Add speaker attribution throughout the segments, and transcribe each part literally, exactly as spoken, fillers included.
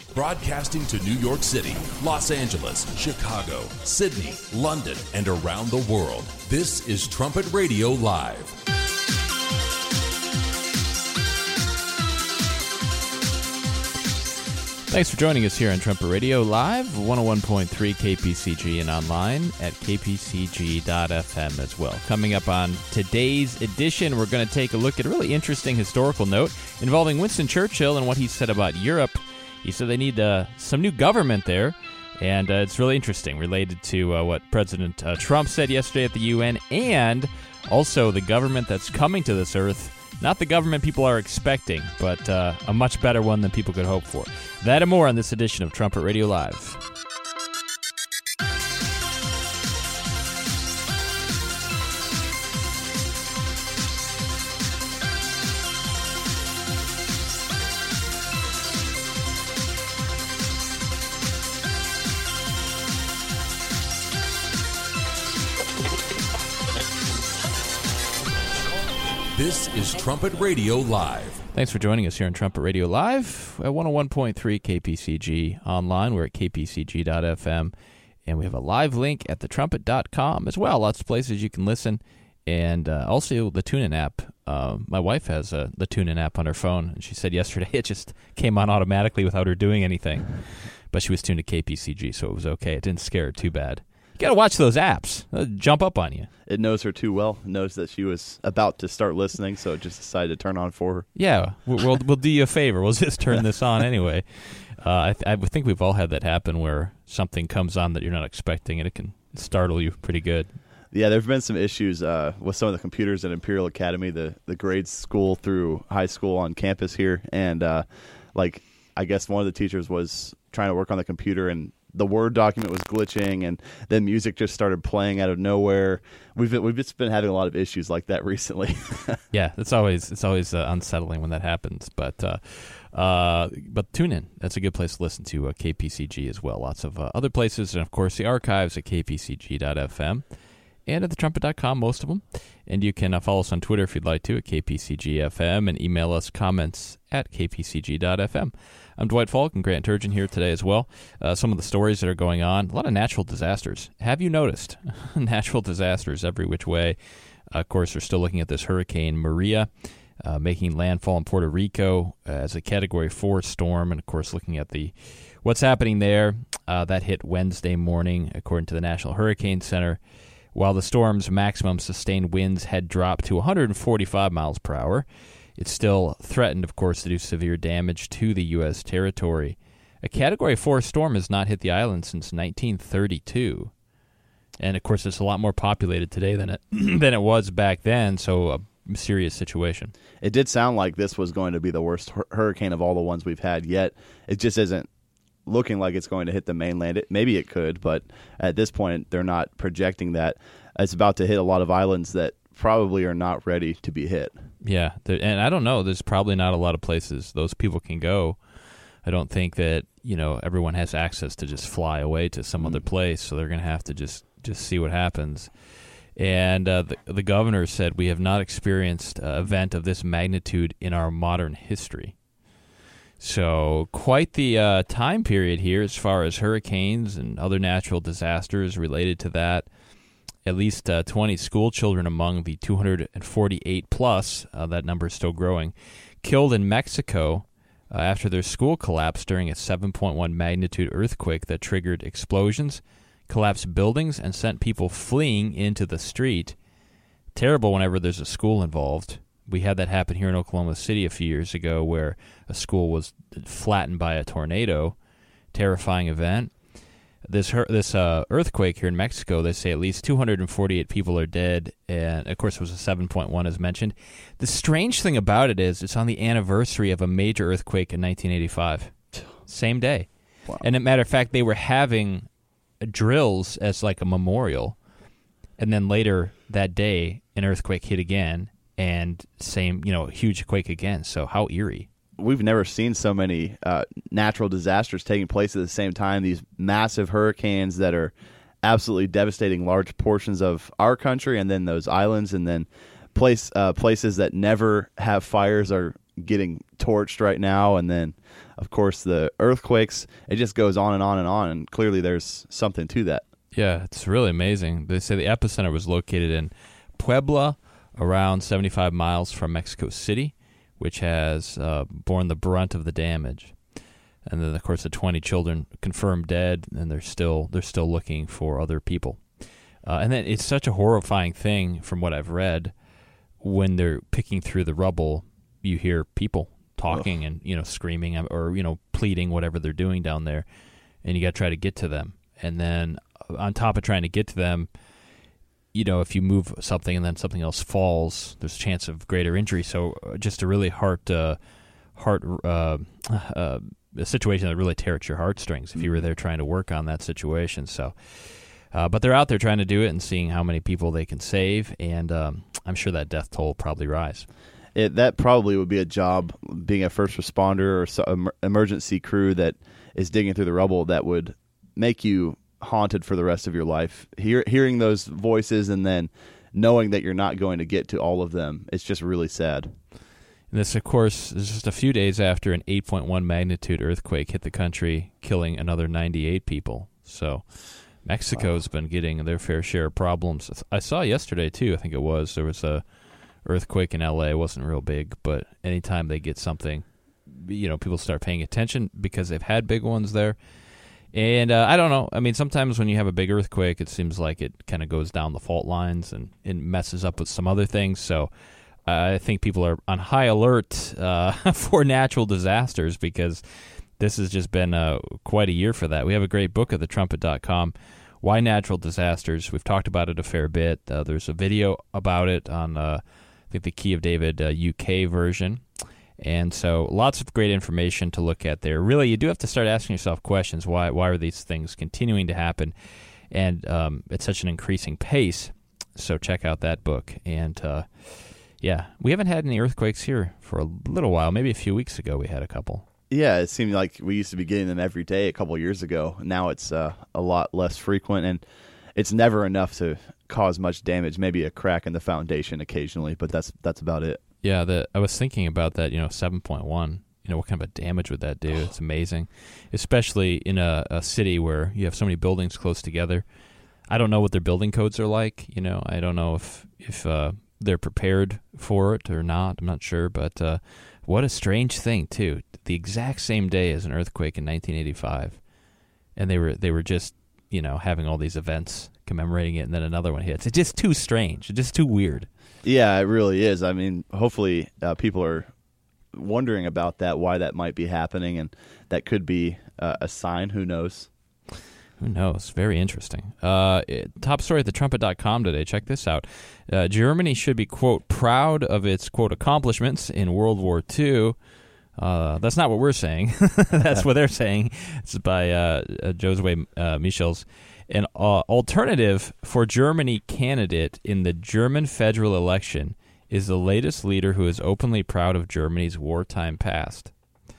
Speaker 1: Broadcasting to New York City, Los Angeles, Chicago, Sydney, London, and around the world. This is Trumpet Radio Live.
Speaker 2: Thanks for joining us here on Trumpet Radio Live, one oh one point three K P C G and online at k p c g dot f m as well. Coming up on today's edition, we're going to take a look at a really interesting historical note involving Winston Churchill and what he said about Europe. He said they need uh, some new government there, and uh, it's really interesting, related to uh, what President uh, Trump said yesterday at the U N, and also the government that's coming to this earth. Not the government people are expecting, but uh, a much better one than people could hope for. That and more on this edition of Trumpet Radio Live.
Speaker 1: This is Trumpet Radio Live.
Speaker 2: Thanks for joining us here on Trumpet Radio Live at one oh one point three K P C G. Online, we're at k p c g dot f m, and we have a live link at the trumpet dot com as well. Lots of places you can listen, and uh, also the TuneIn app. Uh, my wife has uh, the TuneIn app on her phone, and she said yesterday it just came on automatically without her doing anything. But she was tuned to K P C G, so it was okay. It didn't scare her too bad. You got to watch those apps. They'll jump up on you.
Speaker 3: It knows her too well. It knows that she was about to start listening, so it just decided to turn on for her.
Speaker 2: Yeah, we'll we'll, we'll do you a favor. We'll just turn this on anyway. Uh, I, th- I think we've all had that happen where something comes on that you're not expecting, and it can startle you pretty good.
Speaker 3: Yeah, there have been some issues uh, with some of the computers at Imperial Academy, the, the grade school through high school on campus here. And, uh, like, I guess one of the teachers was trying to work on the computer, and the Word document was glitching, and then music just started playing out of nowhere. We've been, we've just been having a lot of issues like that recently.
Speaker 2: Yeah, it's always it's always uh, unsettling when that happens. But uh, uh, but tune in. That's a good place to listen to uh, K P C G as well. Lots of uh, other places, and of course the archives at k p c g dot f m and at the trumpet dot com, most of them. And you can uh, follow us on Twitter if you'd like to at k p c g f m, and email us comments at k p c g dot f m. I'm Dwight Falk and Grant Turgeon here today as well. Uh, some of the stories that are going on, a lot of natural disasters. Have you noticed? Natural disasters every which way. Uh, of course, we're still looking at this Hurricane Maria uh, making landfall in Puerto Rico uh, as a Category four storm, and of course looking at the what's happening there. Uh, that hit Wednesday morning, according to the National Hurricane Center, while the storm's maximum sustained winds had dropped to one hundred forty-five miles per hour. It's still threatened, of course, to do severe damage to the U S territory. A Category four storm has not hit the island since nineteen thirty-two. And, of course, it's a lot more populated today than it than it was back then, so a serious situation.
Speaker 3: It did sound like this was going to be the worst hur- hurricane of all the ones we've had yet. It just isn't looking like it's going to hit the mainland. It, maybe it could, but at this point, they're not projecting that. It's about to hit a lot of islands that probably are not ready to be hit.
Speaker 2: Yeah, and I don't know. There's probably not a lot of places those people can go. I don't think that, you know, everyone has access to just fly away to some mm. other place, so they're going to have to just, just see what happens. And uh, the, the governor said, we have not experienced an event of this magnitude in our modern history. So quite the uh, time period here as far as hurricanes and other natural disasters related to that. At least uh, twenty school children among the two hundred forty-eight plus, uh, that number is still growing, killed in Mexico uh, after their school collapsed during a seven point one magnitude earthquake that triggered explosions, collapsed buildings, and sent people fleeing into the street. Terrible whenever there's a school involved. We had that happen here in Oklahoma City a few years ago where a school was flattened by a tornado. Terrifying event. This this uh, earthquake here in Mexico, they say at least two hundred forty-eight people are dead, and of course it was a seven point one as mentioned. The strange thing about it is it's on the anniversary of a major earthquake in nineteen eighty-five. Same day. Wow. And as a matter of fact, they were having drills as like a memorial, and then later that day an earthquake hit again, and same, you know, huge quake again. So how eerie.
Speaker 3: We've never seen so many uh, natural disasters taking place at the same time. These massive hurricanes that are absolutely devastating large portions of our country, and then those islands, and then place uh, places that never have fires are getting torched right now, and then of course the earthquakes. It just goes on and on and on, and clearly there's something to that.
Speaker 2: Yeah, it's really amazing. They say the epicenter was located in Puebla, around seventy-five miles from Mexico City, which has uh, borne the brunt of the damage. And then, of course, the twenty children confirmed dead, and they're still they're still looking for other people. Uh, and then it's such a horrifying thing, from what I've read, when they're picking through the rubble, you hear people talking Ugh. and you know screaming or you know pleading, whatever they're doing down there, and you got to try to get to them. And then on top of trying to get to them, you know, if you move something and then something else falls, there's a chance of greater injury. So just a really heart, uh, heart, uh, uh, a situation that really tear at your heartstrings if you were there trying to work on that situation. So, uh, but they're out there trying to do it and seeing how many people they can save, and um, I'm sure that death toll will probably rise.
Speaker 3: It, that probably would be a job, being a first responder or so, um, emergency crew that is digging through the rubble, that would make you haunted for the rest of your life. Hear, hearing those voices and then knowing that you're not going to get to all of them, it's just really sad.
Speaker 2: And this, of course, is just a few days after an eight point one magnitude earthquake hit the country, killing another ninety-eight people. So Mexico's wow. been getting their fair share of problems. I saw yesterday, too, I think it was, there was a earthquake in L A. It wasn't real big, but anytime they get something, you know, people start paying attention because they've had big ones there. And uh, I don't know. I mean, sometimes when you have a big earthquake, it seems like it kind of goes down the fault lines and it messes up with some other things. So uh, I think people are on high alert uh, for natural disasters, because this has just been uh, quite a year for that. We have a great book at the trumpet dot com, Why Natural Disasters. We've talked about it a fair bit. Uh, there's a video about it on, uh, I think, the Key of David uh, U K version. And so lots of great information to look at there. Really, you do have to start asking yourself questions. Why why are these things continuing to happen? And um, at such an increasing pace. So check out that book. And, uh, yeah, we haven't had any earthquakes here for a little while. Maybe a few weeks ago we had a couple.
Speaker 3: Yeah, it seemed like we used to be getting them every day a couple of years ago. Now it's uh, a lot less frequent, and it's never enough to cause much damage. Maybe a crack in the foundation occasionally, but that's that's about it.
Speaker 2: Yeah, the, I was thinking about that, you know, seven point one. You know, what kind of a damage would that do? It's amazing, especially in a, a city where you have so many buildings close together. I don't know what their building codes are like. You know, I don't know if, if uh, they're prepared for it or not. I'm not sure, but uh, what a strange thing, too. The exact same day as an earthquake in nineteen eighty-five, and they were they were just, you know, having all these events commemorating it, and then another one hits. It's just too strange. It's just too weird.
Speaker 3: Yeah, it really is. I mean, hopefully uh, people are wondering about that, why that might be happening, and that could be uh, a sign. Who knows?
Speaker 2: Who knows? Very interesting. Uh, top story at the trumpet dot com today. Check this out. Uh, Germany should be, quote, proud of its, quote, accomplishments in World War Two. Uh, that's not what we're saying. That's what they're saying. It's by uh, uh, Josue uh, Michels. An uh, alternative for Germany candidate in the German federal election is the latest leader who is openly proud of Germany's wartime past.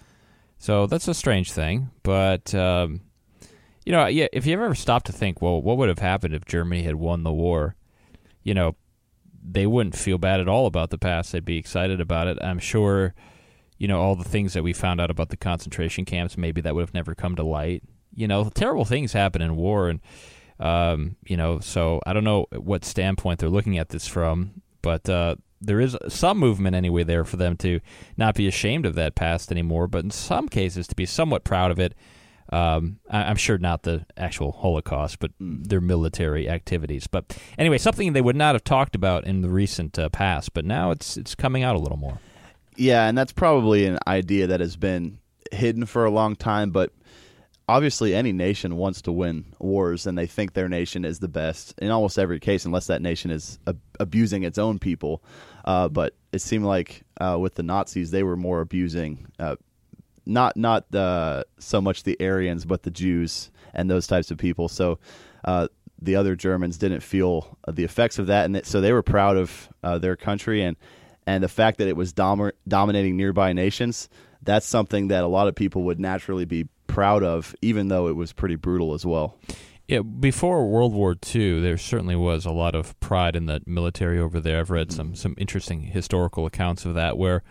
Speaker 2: So that's a strange thing, but um, you know, yeah, if you ever stop to think, well, what would have happened if Germany had won the war? You know, they wouldn't feel bad at all about the past. They'd be excited about it. I'm sure, you know, all the things that we found out about the concentration camps, maybe that would have never come to light. You know, terrible things happen in war, and um, you know, so I don't know what standpoint they're looking at this from, but uh, there is some movement anyway there for them to not be ashamed of that past anymore, but in some cases to be somewhat proud of it. Um, I, I'm sure not the actual Holocaust, but their military activities. But anyway, something they would not have talked about in the recent uh, past, but now it's it's coming out a little more.
Speaker 3: Yeah, and that's probably an idea that has been hidden for a long time, but obviously any nation wants to win wars, and they think their nation is the best in almost every case, unless that nation is ab- abusing its own people. Uh, but it seemed like uh, with the Nazis, they were more abusing uh, not not the, so much the Aryans, but the Jews and those types of people. So uh, the other Germans didn't feel the effects of that, and so they were proud of uh, their country, and and the fact that it was dom- dominating nearby nations. That's something that a lot of people would naturally be proud of, even though it was pretty brutal as well.
Speaker 2: Yeah, before World War Two, there certainly was a lot of pride in the military over there. I've read some some interesting historical accounts of that, where,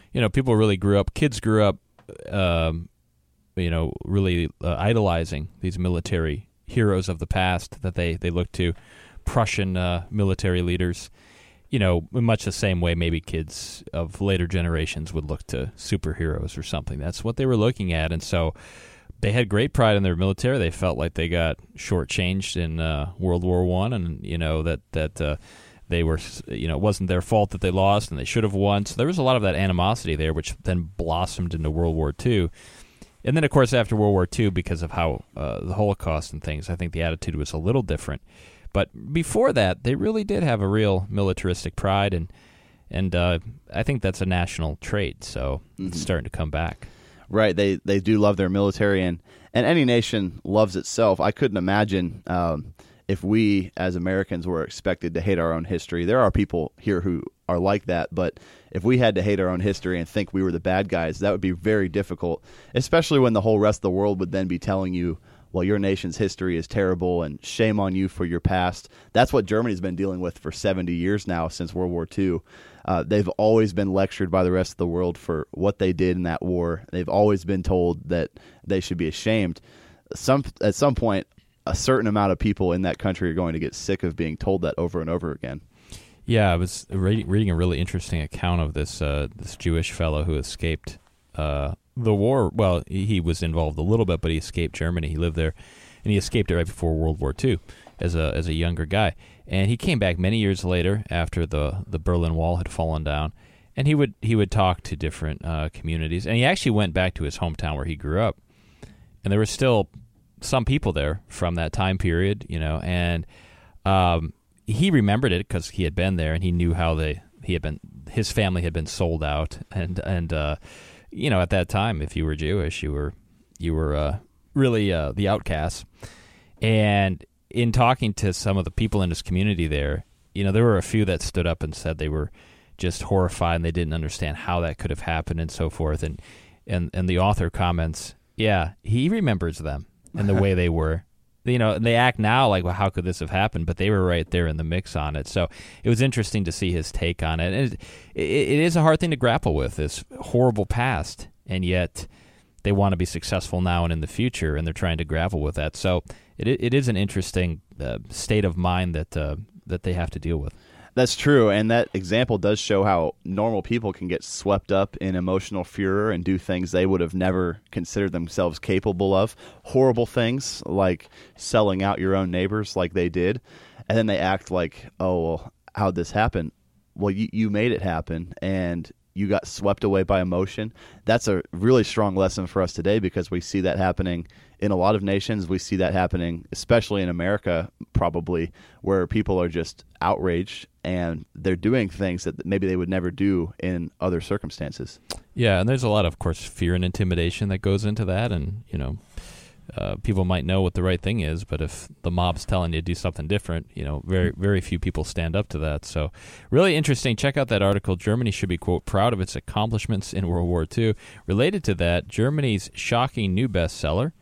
Speaker 2: you know, people really grew up, kids grew up, um, you know, really uh, idolizing these military heroes of the past that they, they looked to, Prussian uh, military leaders, you know, in much the same way maybe kids of later generations would look to superheroes or something. That's what they were looking at. And so they had great pride in their military. They felt like they got shortchanged in uh, World War One, and, you know, that, that uh, they were, you know, it wasn't their fault that they lost and they should have won. So there was a lot of that animosity there, which then blossomed into World War Two. And then, of course, after World War Two, because of how uh, the Holocaust and things, I think the attitude was a little different. But before that, they really did have a real militaristic pride, and and uh, I think that's a national trait, so mm-hmm. it's starting to come back.
Speaker 3: Right, they they do love their military, and, and any nation loves itself. I couldn't imagine um, if we, as Americans, were expected to hate our own history. There are people here who are like that, but if we had to hate our own history and think we were the bad guys, that would be very difficult, especially when the whole rest of the world would then be telling you, well, your nation's history is terrible and shame on you for your past. That's what Germany's been dealing with for seventy years now, since World War Two. Uh, they've always been lectured by the rest of the world for what they did in that war. They've always been told that they should be ashamed. Some At some point, a certain amount of people in that country are going to get sick of being told that over and over again.
Speaker 2: Yeah, I was reading, reading a really interesting account of this uh, this Jewish fellow who escaped uh, the war. Well, he was involved a little bit, but he escaped Germany. He lived there, and he escaped it right before World War Two as a as a younger guy. And he came back many years later after the, the Berlin Wall had fallen down, and he would he would talk to different uh, communities. And he actually went back to his hometown where he grew up, and there were still some people there from that time period, you know, and um, he remembered it because he had been there, and he knew how they he had been his family had been sold out, and and uh, you know, at that time, if you were Jewish, you were you were uh, really uh, the outcast. And in talking to some of the people in his community there, you know, there were a few that stood up and said they were just horrified and they didn't understand how that could have happened and so forth. And and and the author comments, yeah, he remembers them and the way they were. You know, they act now like, well, how could this have happened? But they were right there in the mix on it. So it was interesting to see his take on it. And it, it, it is a hard thing to grapple with, this horrible past, and yet they want to be successful now and in the future, and they're trying to grapple with that. So it it is an interesting uh, state of mind that uh, that they have to deal with.
Speaker 3: That's true, and that example does show how normal people can get swept up in emotional furor and do things they would have never considered themselves capable of. Horrible things like selling out your own neighbors like they did, and then they act like, oh, well, how'd this happen? Well, you, you made it happen, and you got swept away by emotion. That's a really strong lesson for us today, because we see that happening in a lot of nations. We see that happening, especially in America, probably, where people are just outraged and they're doing things that maybe they would never do in other circumstances.
Speaker 2: Yeah, and there's a lot of, of course, fear and intimidation that goes into that, and, you know, uh, people might know what the right thing is, but if the mob's telling you to do something different, you know, very, very few people stand up to that. So really interesting. Check out that article. Germany should be, quote, proud of its accomplishments in World War Two. Related to that, Germany's shocking new bestseller,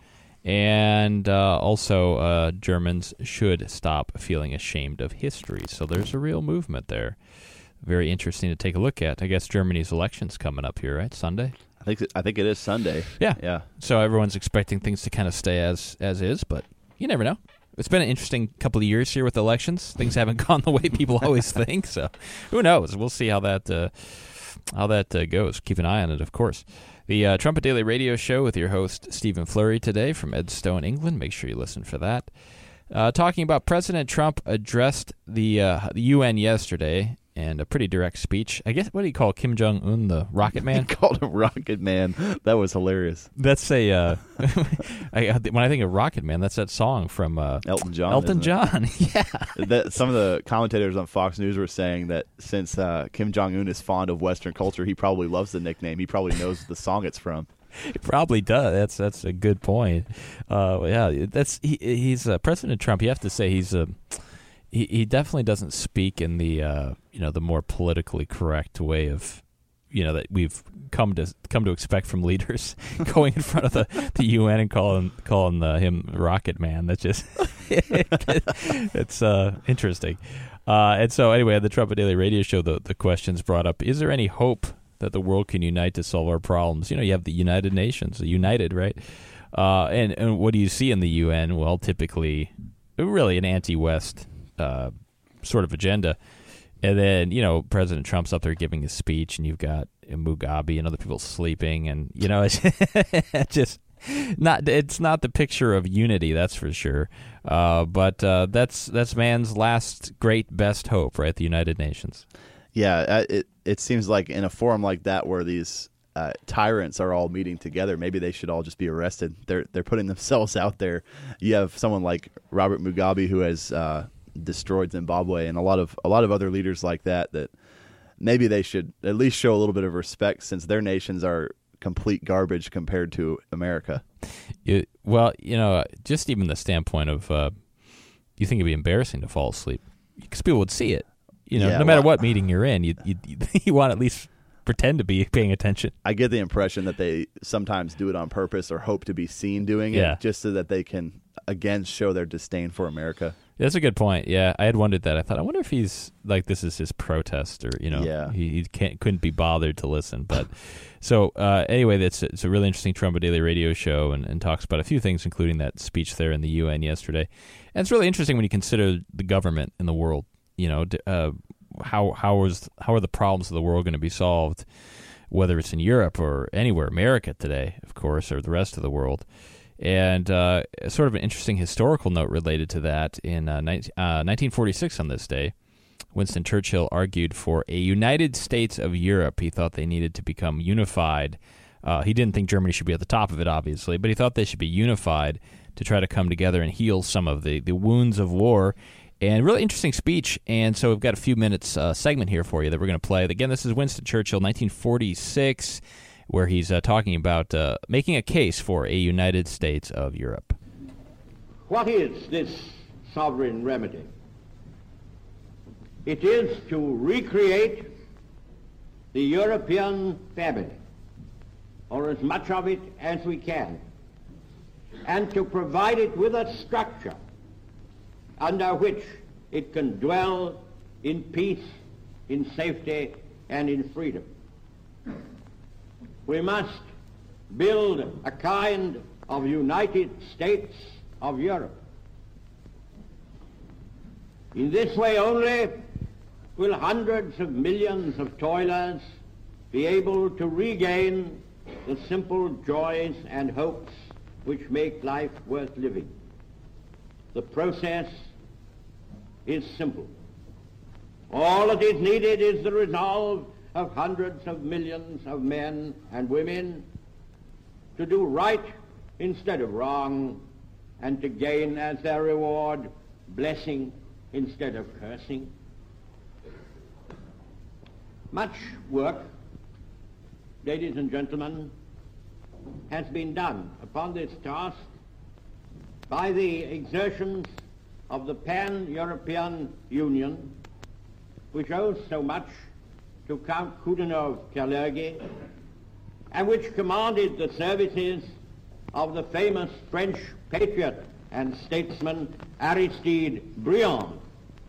Speaker 2: and uh, also uh, Germans should stop feeling ashamed of history. So there's a real movement there. Very interesting to take a look at. I guess Germany's election's coming up here, right? Sunday?
Speaker 3: I think I think it is Sunday.
Speaker 2: Yeah.
Speaker 3: Yeah.
Speaker 2: So everyone's expecting things to kind of stay as as is, but you never know. It's been an interesting couple of years here with elections. Things haven't gone the way people always think, so who knows? We'll see how that uh, how that uh, goes. Keep an eye on it, of course. The uh, Trumpet Daily Radio Show with your host, Stephen Flurry, today from Edstone, England. Make sure you listen for that. Uh, talking about President Trump addressed the, uh, the U N yesterday, and a pretty direct speech. I guess, what do you call Kim Jong-un, the Rocket Man?
Speaker 3: He called him Rocket Man. That was hilarious.
Speaker 2: That's a, uh, I, when I think of Rocket Man, that's that song from uh,
Speaker 3: Elton John.
Speaker 2: Elton John, yeah.
Speaker 3: That, some of the commentators on Fox News were saying that since uh, Kim Jong-un is fond of Western culture, he probably loves the nickname. He probably knows the song it's from.
Speaker 2: He probably does. That's that's a good point. Uh, yeah, that's he, he's uh, President Trump. You have to say he's a. He, he definitely doesn't speak in the uh, you know the more politically correct way of you know that we've come to come to expect from leaders, going in front of the, the U N and calling calling uh, him Rocket Man. That's just it's uh, interesting. Uh, and so anyway, on the Trumpet Daily Radio Show, the the questions brought up: is there any hope that the world can unite to solve our problems. You know, you have the United Nations, the United, right? Uh, and, and what do you see in the U N? Well, typically, really an anti-West uh, sort of agenda. And then, you know, President Trump's up there giving his speech, and you've got Mugabe and other people sleeping, and, you know, it's just not, it's not the picture of unity, that's for sure. Uh, but uh, that's that's man's last great best hope, right? The United Nations.
Speaker 3: Yeah, it it seems like in a forum like that where these uh, tyrants are all meeting together, maybe they should all just be arrested. They're they're putting themselves out there. You have someone like Robert Mugabe who has uh, destroyed Zimbabwe, and a lot of a lot of other leaders like that. That maybe they should at least show a little bit of respect, since their nations are complete garbage compared to America.
Speaker 2: It, well, you know, just even the standpoint of, uh, you think it'd be embarrassing to fall asleep because people would see it. You know,
Speaker 3: yeah,
Speaker 2: no matter
Speaker 3: well,
Speaker 2: what meeting you're in, you you you want to at least pretend to be paying attention.
Speaker 3: I get the impression that they sometimes do it on purpose or hope to be seen doing it,
Speaker 2: yeah.
Speaker 3: just so that they can again show their disdain for America.
Speaker 2: That's a good point. Yeah, I had wondered that. I thought, I wonder if he's like, this is his protest, or you know,
Speaker 3: yeah.
Speaker 2: he, he can't couldn't be bothered to listen. But so uh, anyway, that's it's a really interesting Trump Daily Radio show, and, and talks about a few things, including that speech there in the U N yesterday. And it's really interesting when you consider the government in the world. You know, uh, how how is how are the problems of the world going to be solved, whether it's in Europe or anywhere, America today, of course, or the rest of the world. And uh, sort of an interesting historical note related to that, in uh, nineteen, uh, nineteen forty-six on this day, Winston Churchill argued for a United States of Europe. He thought they needed to become unified. Uh, he didn't think Germany should be at the top of it, obviously, but he thought they should be unified to try to come together and heal some of the, the wounds of war. And really interesting speech, and so we've got a few minutes uh, segment here for you that we're going to play. Again, this is Winston Churchill, nineteen forty-six, where he's uh, talking about uh, making a case for a United States of Europe.
Speaker 4: What is this sovereign remedy? It is to recreate the European family, or as much of it as we can, and to provide it with a structure under which it can dwell in peace, in safety, and in freedom. We must build a kind of United States of Europe. In this way only will hundreds of millions of toilers be able to regain the simple joys and hopes which make life worth living. The process is simple. All that is needed is the resolve of hundreds of millions of men and women to do right instead of wrong, and to gain as their reward blessing instead of cursing. Much work, ladies and gentlemen, has been done upon this task by the exertions of the Pan-European Union, which owes so much to Count Coudenhove-Kalergi, and which commanded the services of the famous French patriot and statesman Aristide Briand.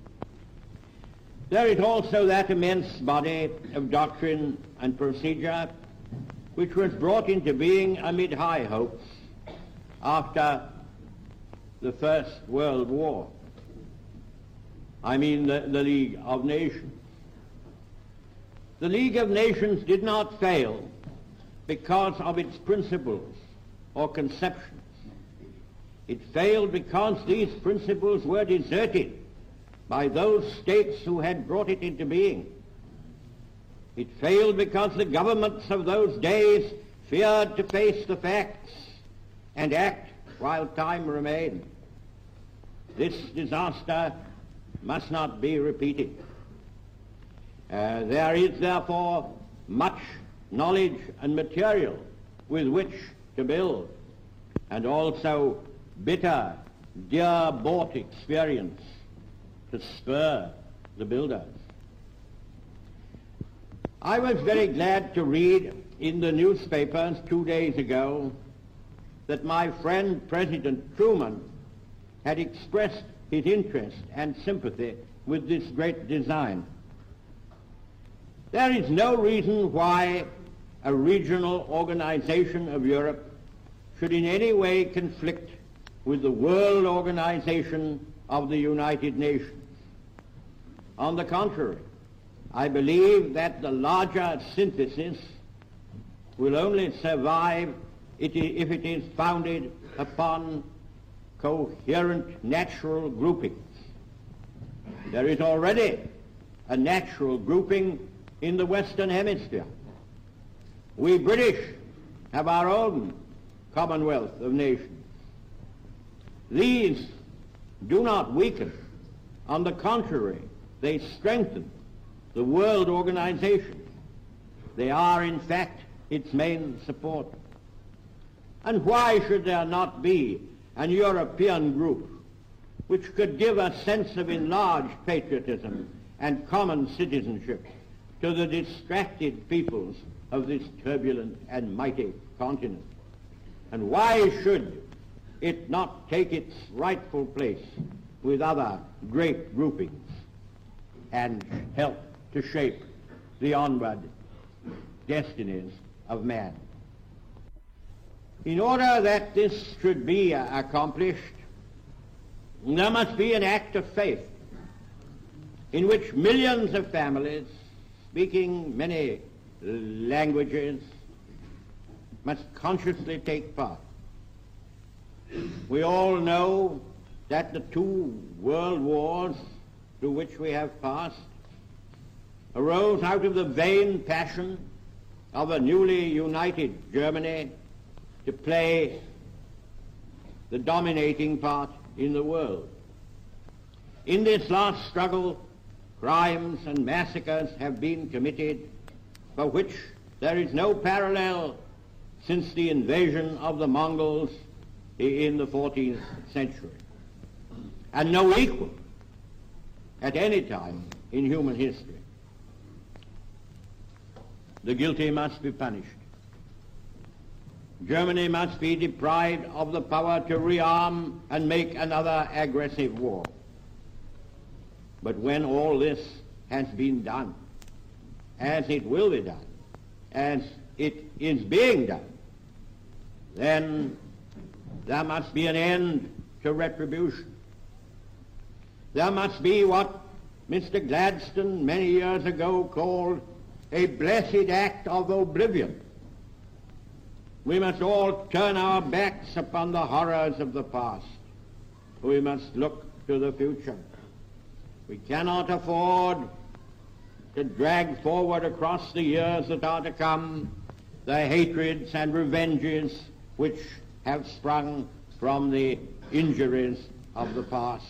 Speaker 4: There is also that immense body of doctrine and procedure which was brought into being amid high hopes after the First World War. I mean the, the League of Nations. The League of Nations did not fail because of its principles or conceptions. It failed because these principles were deserted by those states who had brought it into being. It failed because the governments of those days feared to face the facts and act while time remained. This disaster must not be repeated. Uh, there is therefore much knowledge and material with which to build, and also bitter, dear-bought experience to spur the builders. I was very glad to read in the newspapers two days ago that my friend President Truman had expressed his interest and sympathy with this great design. There is no reason why a regional organization of Europe should in any way conflict with the world organization of the United Nations. On the contrary, I believe that the larger synthesis will only survive if it is founded upon coherent natural groupings. There is already a natural grouping in the Western Hemisphere. We British have our own Commonwealth of Nations. These do not weaken. On the contrary, they strengthen the world organization. They are, in fact, its main support. And why should there not be an European group which could give a sense of enlarged patriotism and common citizenship to the distracted peoples of this turbulent and mighty continent? And why should it not take its rightful place with other great groupings and help to shape the onward destinies of man? In order that this should be accomplished, there must be an act of faith in which millions of families speaking many languages must consciously take part. We all know that the two world wars through which we have passed arose out of the vain passion of a newly united Germany to play the dominating part in the world. In this last struggle, crimes and massacres have been committed for which there is no parallel since the invasion of the Mongols in the fourteenth century, and no equal at any time in human history. The guilty must be punished. Germany must be deprived of the power to rearm and make another aggressive war. But when all this has been done, as it will be done, as it is being done, then there must be an end to retribution. There must be what Mister Gladstone many years ago called a blessed act of oblivion. We must all turn our backs upon the horrors of the past. We must look to the future. We cannot afford to drag forward across the years that are to come the hatreds and revenges which have sprung from the injuries of the past.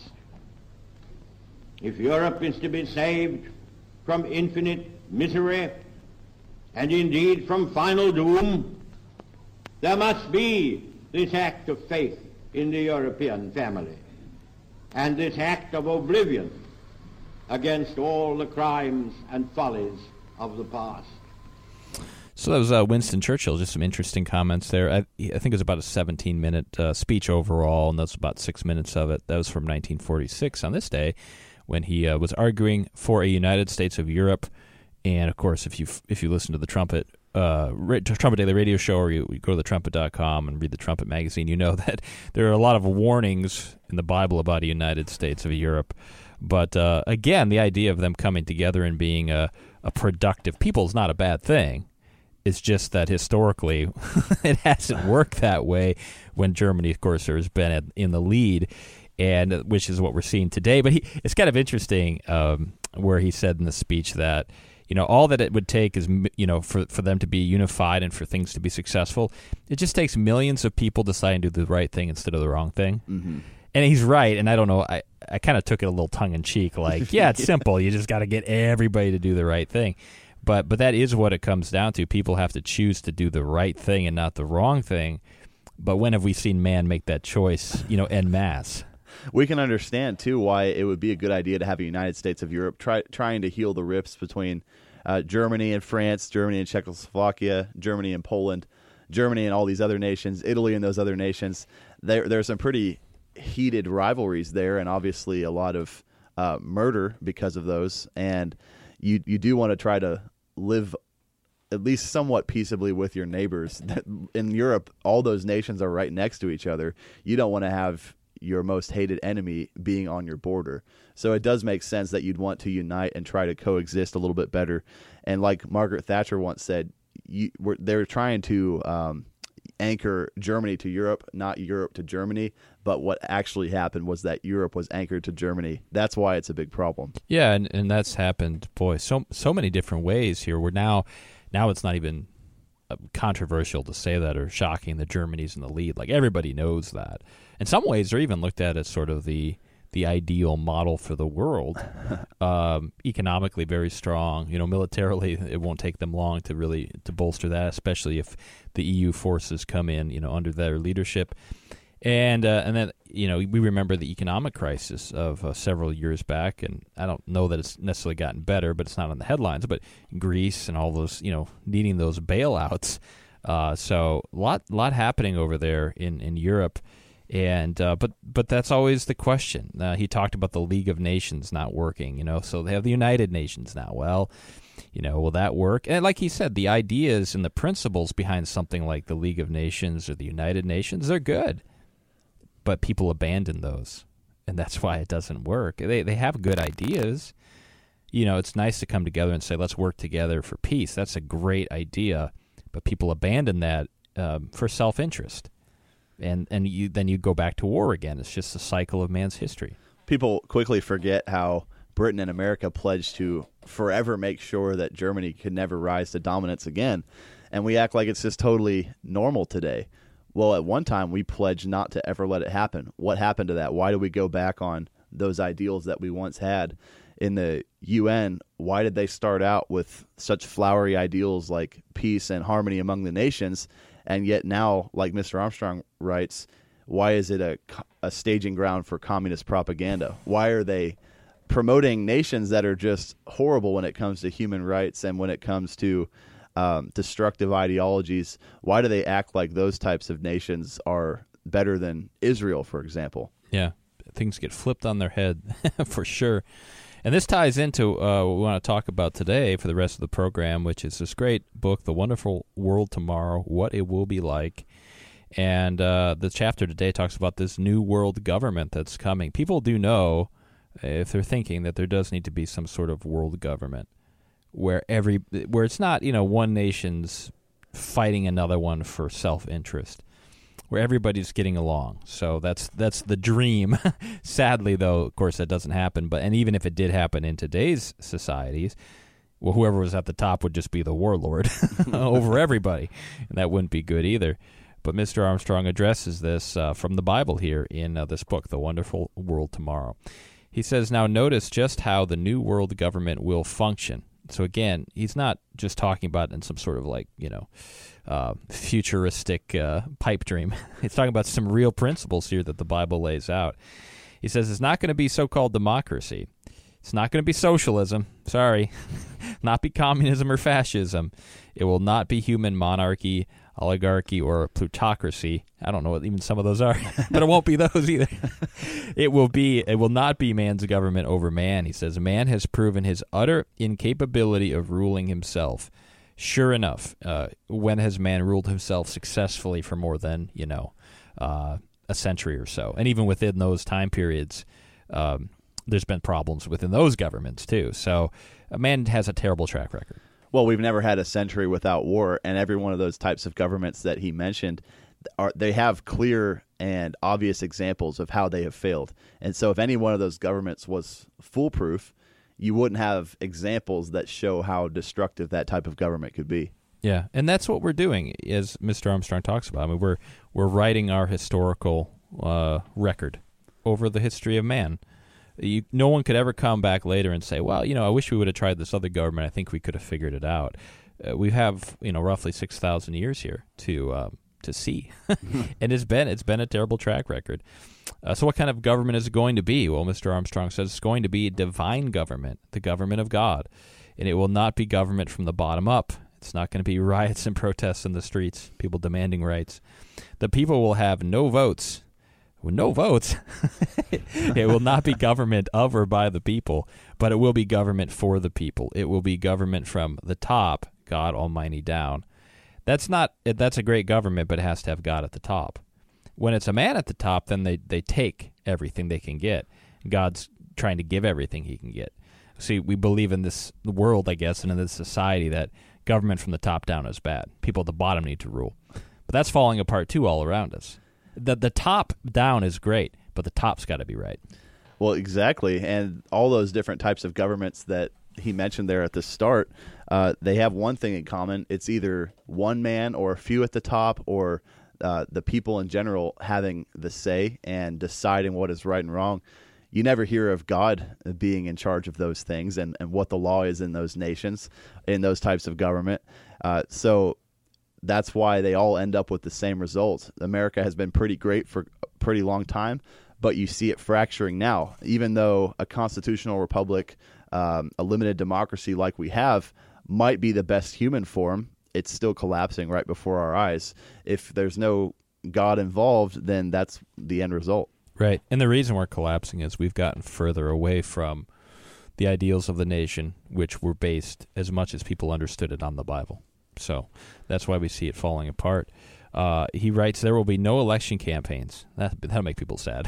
Speaker 4: If Europe is to be saved from infinite misery, and indeed from final doom, there must be this act of faith in the European family, and this act of oblivion against all the crimes and follies of the past.
Speaker 2: So that was uh, Winston Churchill, just some interesting comments there. I, I think it was about a seventeen-minute uh, speech overall, and that's about six minutes of it. That was from nineteen forty-six on this day, when he uh, was arguing for a United States of Europe. And, of course, if you if you listen to the Trumpet uh, Trumpet Daily Radio Show, or you, you go to the trumpet dot com and read the Trumpet magazine, you know that there are a lot of warnings in the Bible about a United States of Europe. But, uh, again, the idea of them coming together and being a, a productive people is not a bad thing. It's just that historically it hasn't worked that way when Germany, of course, has been in the lead, and which is what we're seeing today. But he, it's kind of interesting um, where he said in the speech that, you know, all that it would take is, you know, for, for them to be unified and for things to be successful. It just takes millions of people deciding to do the right thing instead of the wrong thing. Mm-hmm. And he's right, and I don't know, I, I kind of took it a little tongue-in-cheek, like, yeah, it's yeah. simple. You just got to get everybody to do the right thing. But but that is what it comes down to. People have to choose to do the right thing and not the wrong thing. But when have we seen man make that choice, you know, en masse?
Speaker 3: We can understand, too, why it would be a good idea to have a United States of Europe try, trying to heal the rifts between uh, Germany and France, Germany and Czechoslovakia, Germany and Poland, Germany and all these other nations, Italy and those other nations. There, there are some pretty heated rivalries there, and obviously a lot of uh, murder because of those. And you you do want to try to live at least somewhat peaceably with your neighbors. In Europe, all those nations are right next to each other. You don't want to have your most hated enemy being on your border. So it does make sense that you'd want to unite and try to coexist a little bit better. And like Margaret Thatcher once said, you, we're, they're trying to um, anchor Germany to Europe, not Europe to Germany. But what actually happened was that Europe was anchored to Germany. That's why it's a big problem.
Speaker 2: Yeah, and, and that's happened, boy, so so many different ways here. We're now, now it's not even controversial to say that or shocking that Germany's in the lead. Like, everybody knows that. In some ways, they're even looked at as sort of the the ideal model for the world. Um, economically very strong. You know, militarily, it won't take them long to really to bolster that, especially if the E U forces come in, you know, under their leadership. And uh, and then, you know, we remember the economic crisis of uh, several years back, and I don't know that it's necessarily gotten better, but it's not on the headlines. But Greece and all those, you know, needing those bailouts. Uh, so a lot, lot happening over there in, in Europe. And uh, but but that's always the question. Uh, he talked about the League of Nations not working, you know, so they have the United Nations now. Well, you know, will that work? And like he said, the ideas and the principles behind something like the League of Nations or the United Nations, they're good. But people abandon those, and that's why it doesn't work. They they have good ideas. You know, it's nice to come together and say, let's work together for peace. That's a great idea, but people abandon that um, for self-interest. And and you then you go back to war again. It's just a cycle of man's history.
Speaker 3: People quickly forget how Britain and America pledged to forever make sure that Germany could never rise to dominance again. And we act like it's just totally normal today. Well, at one time, we pledged not to ever let it happen. What happened to that? Why do we go back on those ideals that we once had? In the U N, why did they start out with such flowery ideals like peace and harmony among the nations? And yet now, like Mister Armstrong writes, why is it a, a staging ground for communist propaganda? Why are they promoting nations that are just horrible when it comes to human rights and when it comes to um, destructive ideologies? Why do they act like those types of nations are better than Israel, for example?
Speaker 2: Yeah, things get flipped on their head for sure. And this ties into uh, what we want to talk about today for the rest of the program, which is this great book, The Wonderful World Tomorrow, What It Will Be Like. And uh, the chapter today talks about this new world government that's coming. People do know, if they're thinking, that there does need to be some sort of world government where every where it's not, you know, one nation's fighting another one for self-interest, where everybody's getting along. So that's that's the dream. Sadly, though, of course, that doesn't happen. But and even if it did happen in today's societies, well, whoever was at the top would just be the warlord over everybody, and that wouldn't be good either. But Mister Armstrong addresses this uh, from the Bible here in uh, this book, The Wonderful World Tomorrow. He says, now notice just how the new world government will function. So again, he's not just talking about in some sort of like, you know, uh, futuristic uh, pipe dream. He's talking about some real principles here that the Bible lays out. He says it's not going to be so-called democracy. It's not going to be socialism. Sorry. Not be communism or fascism. It will not be human monarchy, oligarchy, or plutocracy. I don't know what even some of those are, but it won't be those either. It will be. It will not be man's government over man. He says man has proven his utter incapability of ruling himself. Sure enough, uh, when has man ruled himself successfully for more than, you know, uh, a century or so? And even within those time periods, um, there's been problems within those governments too. So a man has a terrible track record.
Speaker 3: Well, we've never had a century without war, and every one of those types of governments that he mentioned, are they have clear and obvious examples of how they have failed. And so if any one of those governments was foolproof, you wouldn't have examples that show how destructive that type of government could be.
Speaker 2: Yeah, and that's what we're doing, as Mister Armstrong talks about. I mean, we're we're writing our historical uh, record over the history of man. You, no one could ever come back later and say, well, you know, I wish we would have tried this other government. I think we could have figured it out. Uh, we have, you know, roughly six thousand years here to uh, to see. And it's been it's been a terrible track record. Uh, so what kind of government is it going to be? Well, Mister Armstrong says it's going to be a divine government, the government of God. And it will not be government from the bottom up. It's not going to be riots and protests in the streets, people demanding rights. The people will have no votes. with no votes, it will not be government of or by the people, but it will be government for the people. It will be government from the top, God Almighty, down. That's not that's a great government, but it has to have God at the top. When it's a man at the top, then they, they take everything they can get. God's trying to give everything he can get. See, we believe in this world, I guess, and in this society that government from the top down is bad. People at the bottom need to rule. But that's falling apart, too, all around us. The, the top down is great, but the top's got to be right.
Speaker 3: Well, exactly. And all those different types of governments that he mentioned there at the start, uh, they have one thing in common. It's either one man or a few at the top, or uh, the people in general having the say and deciding what is right and wrong. You never hear of God being in charge of those things and, and what the law is in those nations, in those types of government. Uh, so that's why they all end up with the same result. America has been pretty great for a pretty long time, but you see it fracturing now. Even though a constitutional republic, um, a limited democracy like we have, might be the best human form, it's still collapsing right before our eyes. If there's no God involved, then that's the end result.
Speaker 2: Right. And the reason we're collapsing is we've gotten further away from the ideals of the nation, which were based as much as people understood it on the Bible. So that's why we see it falling apart. Uh, he writes, there will be no election campaigns. That, that'll make people sad.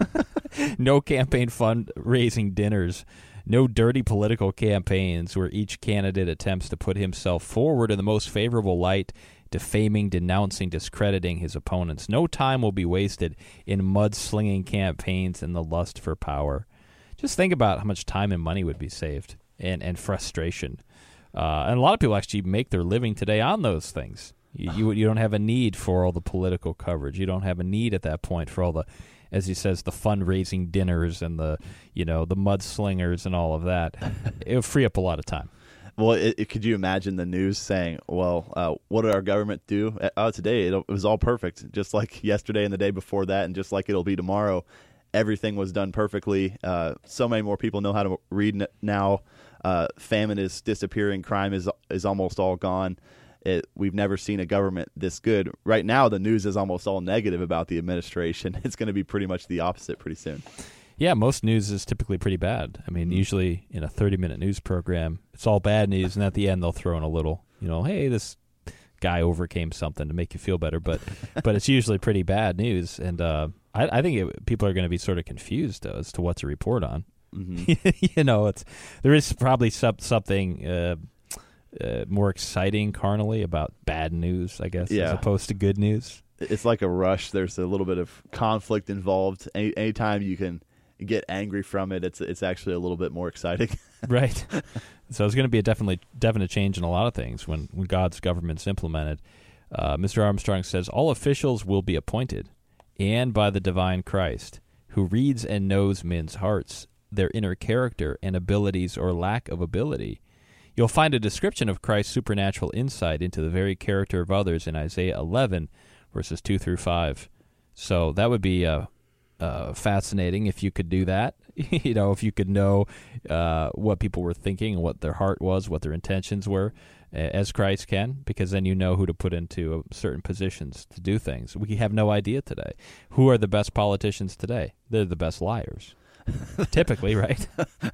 Speaker 2: No campaign fundraising dinners. No dirty political campaigns where each candidate attempts to put himself forward in the most favorable light, defaming, denouncing, discrediting his opponents. No time will be wasted in mudslinging campaigns and the lust for power. Just think about how much time and money would be saved, and, and frustration. Uh, and a lot of people actually make their living today on those things. You, you you don't have a need for all the political coverage. You don't have a need at that point for all the, as he says, the fundraising dinners and the, you know, the mudslingers and all of that. It would free up a lot of time.
Speaker 3: Well, it, it, could you imagine the news saying, well, uh, what did our government do? Oh, today it, it was all perfect, just like yesterday and the day before that, and just like it'll be tomorrow. Everything was done perfectly. Uh, so many more people know how to read now. Uh, famine is disappearing. Crime is is almost all gone. It, we've never seen a government this good. Right now, the news is almost all negative about the administration. It's going to be pretty much the opposite pretty soon.
Speaker 2: Yeah, most news is typically pretty bad. I mean, mm-hmm. usually in a thirty-minute news program, it's all bad news, and at the end they'll throw in a little, you know, hey, this guy overcame something to make you feel better. But but it's usually pretty bad news, and uh, I, I think it, people are going to be sort of confused uh, as to what to report on. Mm-hmm. You know, it's there is probably some, something uh, uh, more exciting carnally about bad news, I guess,
Speaker 3: yeah.
Speaker 2: as opposed to good news.
Speaker 3: It's like a rush. There's a little bit of conflict involved. Any anytime you can get angry from it, it's it's actually a little bit more exciting.
Speaker 2: Right. So it's going to be a definitely definite change in a lot of things when, when God's government's implemented. Uh, Mister Armstrong says, all officials will be appointed, and by the divine Christ, who reads and knows men's hearts, their inner character and abilities or lack of ability. You'll find a description of Christ's supernatural insight into the very character of others in Isaiah eleven, verses two through five. So that would be uh, uh, fascinating if you could do that. You know, if you could know uh, what people were thinking and what their heart was, what their intentions were, as Christ can, because then you know who to put into certain positions to do things. We have no idea today. Who are the best politicians today? They're the best liars. Typically, right?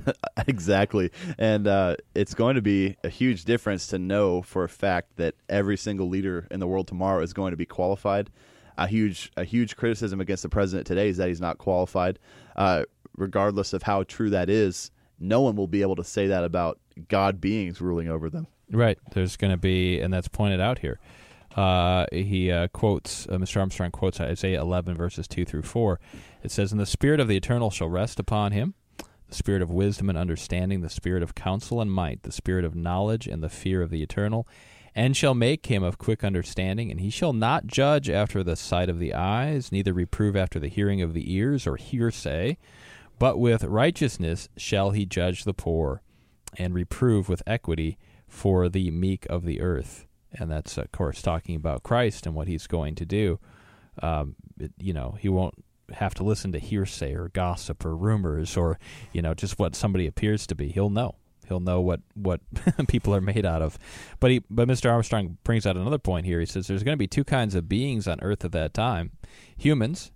Speaker 3: Exactly. And uh, it's going to be a huge difference to know for a fact that every single leader in the world tomorrow is going to be qualified. A huge a huge criticism against the president today is that he's not qualified. Uh, regardless of how true that is, no one will be able to say that about God beings ruling over them.
Speaker 2: Right. There's going to be, and that's pointed out here. Uh, he uh, quotes, uh, Mister Armstrong quotes Isaiah eleven, verses two through four. It says, and the Spirit of the Eternal shall rest upon him, the Spirit of wisdom and understanding, the Spirit of counsel and might, the Spirit of knowledge and the fear of the Eternal, and shall make him of quick understanding, and he shall not judge after the sight of the eyes, neither reprove after the hearing of the ears or hearsay, but with righteousness shall he judge the poor, and reprove with equity for the meek of the earth. And that's, of course, talking about Christ and what he's going to do. Um, it, you know, he won't have to listen to hearsay or gossip or rumors or, you know, just what somebody appears to be. He'll know. He'll know what, what people are made out of. But he, but Mister Armstrong brings out another point here. He says there's going to be two kinds of beings on earth at that time. Humans,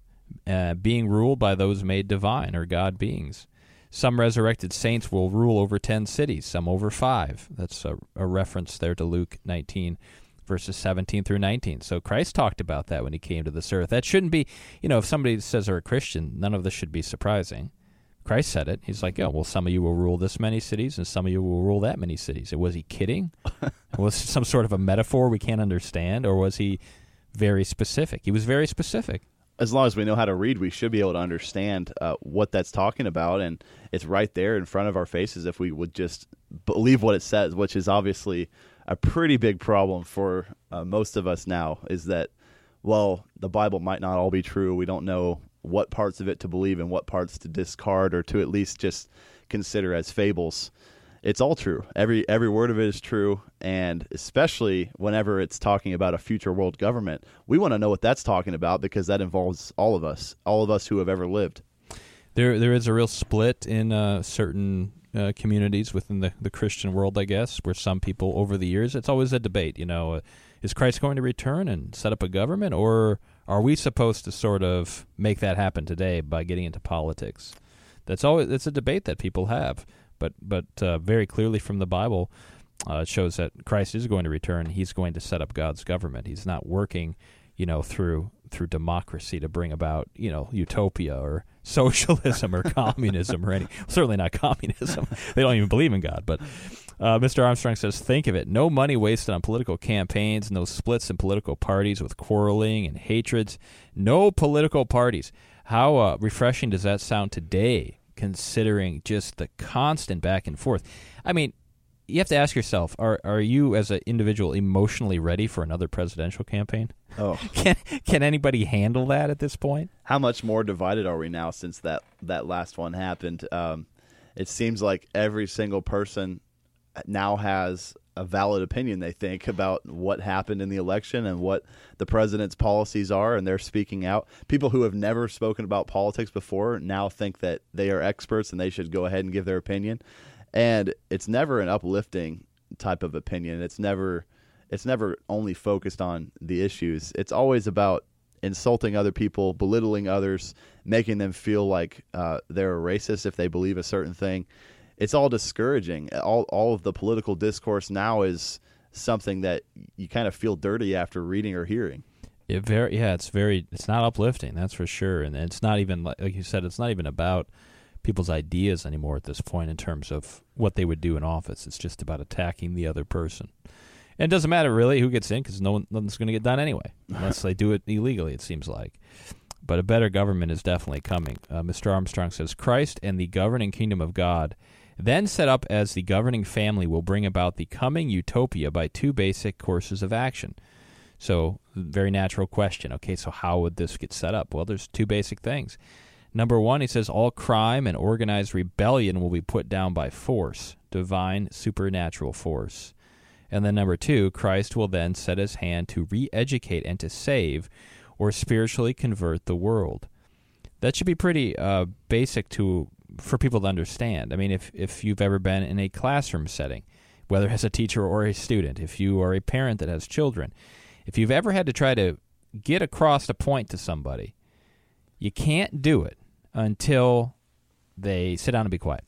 Speaker 2: uh, being ruled by those made divine or God beings. Some resurrected saints will rule over ten cities, some over five. That's a, a reference there to Luke nineteen, verses seventeen through nineteen. So Christ talked about that when he came to this earth. That shouldn't be, you know, if somebody says they're a Christian, none of this should be surprising. Christ said it. He's like, oh, well, some of you will rule this many cities, and some of you will rule that many cities. Was he kidding? Was it some sort of a metaphor we can't understand, or was he very specific? He was very specific.
Speaker 3: As long as we know how to read, we should be able to understand uh, what that's talking about, and it's right there in front of our faces if we would just believe what it says, which is obviously a pretty big problem for uh, most of us now, is that, well, the Bible might not all be true. We don't know what parts of it to believe and what parts to discard or to at least just consider as fables. It's all true. Every every word of it is true, and especially whenever it's talking about a future world government, we want to know what that's talking about because that involves all of us, all of us who have ever lived.
Speaker 2: There, there is a real split in uh, certain uh, communities within the, the Christian world, I guess, where some people over the years, it's always a debate, you know, uh, is Christ going to return and set up a government, or are we supposed to sort of make that happen today by getting into politics? That's always it's a debate that people have. But but uh, very clearly from the Bible, uh, it shows that Christ is going to return. He's going to set up God's government. He's not working, you know, through through democracy to bring about, you know, utopia or socialism or communism or any. Certainly not communism. They don't even believe in God. But uh, Mister Armstrong says, think of it: no money wasted on political campaigns, no splits in political parties with quarreling and hatreds, no political parties. How uh, refreshing does that sound today, considering just the constant back and forth? I mean, you have to ask yourself, are are you as an individual emotionally ready for another presidential campaign?
Speaker 3: Oh.
Speaker 2: Can can anybody handle that at this point?
Speaker 3: How much more divided are we now since that, that last one happened? Um, it seems like every single person now has a valid opinion, they think, about what happened in the election and what the president's policies are, and they're speaking out. People who have never spoken about politics before now think that they are experts and they should go ahead and give their opinion. And it's never an uplifting type of opinion. It's never it's never only focused on the issues. It's always about insulting other people, belittling others, making them feel like uh, they're a racist if they believe a certain thing. It's all discouraging. All all of the political discourse now is something that you kind of feel dirty after reading or hearing.
Speaker 2: It very yeah, it's very it's not uplifting, that's for sure. And it's not even, like you said, it's not even about people's ideas anymore at this point in terms of what they would do in office. It's just about attacking the other person. And it doesn't matter really who gets in, because no one, nothing's going to get done anyway, unless they do it illegally, it seems like. But a better government is definitely coming. Uh, Mister Armstrong says, Christ and the governing kingdom of God, then set up as the governing family, will bring about the coming utopia by two basic courses of action. So, very natural question. Okay, so how would this get set up? Well, there's two basic things. Number one, he says, all crime and organized rebellion will be put down by force, divine supernatural force. And then number two, Christ will then set his hand to re-educate and to save or spiritually convert the world. That should be pretty uh, basic to for people to understand. I mean, if, if you've ever been in a classroom setting, whether as a teacher or a student, if you are a parent that has children, if you've ever had to try to get across a point to somebody, you can't do it until they sit down and be quiet.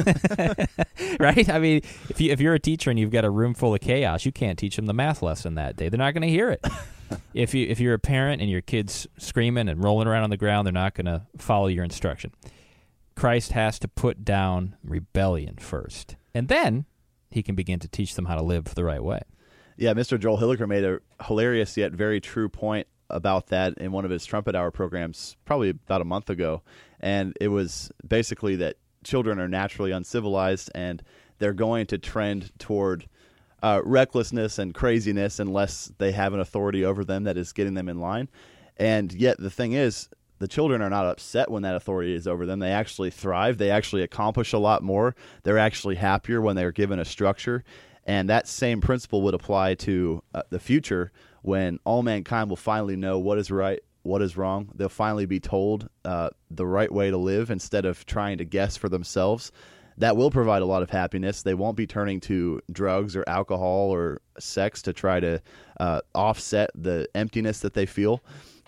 Speaker 2: Right? I mean, if, you, if you're a teacher and you've got a room full of chaos, you can't teach them the math lesson that day. They're not going to hear it. If, you, if you're a parent and your kid's screaming and rolling around on the ground, they're not going to follow your instruction. Christ has to put down rebellion first, and then he can begin to teach them how to live the right way.
Speaker 3: Yeah, Mister Joel Hilliker made a hilarious yet very true point about that in one of his Trumpet Hour programs probably about a month ago, and it was basically that children are naturally uncivilized, and they're going to trend toward uh, recklessness and craziness unless they have an authority over them that is getting them in line. And yet the thing is, the children are not upset when that authority is over them. They actually thrive. They actually accomplish a lot more. They're actually happier when they're given a structure. And that same principle would apply to uh, the future, when all mankind will finally know what is right, what is wrong. They'll finally be told uh, the right way to live instead of trying to guess for themselves. That will provide a lot of happiness. They won't be turning to drugs or alcohol or sex to try to uh, offset the emptiness that they feel.